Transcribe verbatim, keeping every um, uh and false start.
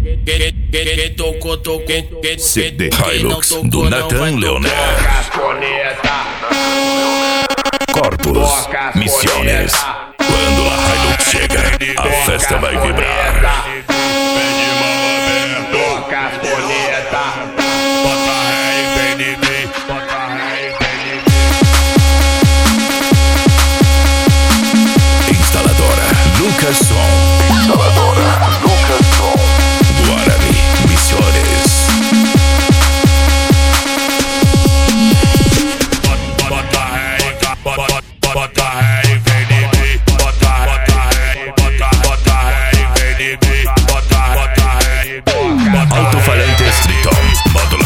Quem tocou, tocou. C D Hilux do Nathan Leoner. Corpus Missiones. Quando a Hilux chega, a festa vai vibrar. Instaladora Lucas Som. Instaladora Lucas Som. Guarani Missiones. Bota ré, bota ré e vem de mim. Bota ré, bota ré e vem de mim. Bota ré, Alto-falante Triton. Módulo